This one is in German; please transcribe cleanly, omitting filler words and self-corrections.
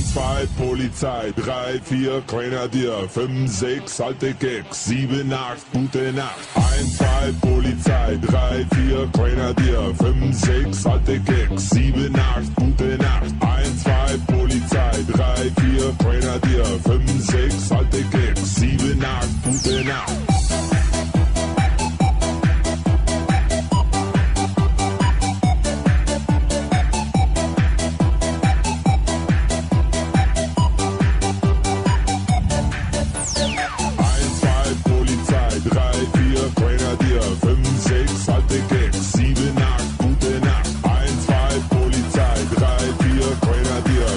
1, 2 Polizei, 3, 4 Grenadier, 5, 6 alte Gags, 7, 8 gute Nacht. 1, 2 Polizei, 3, 4 Grenadier, 5, 6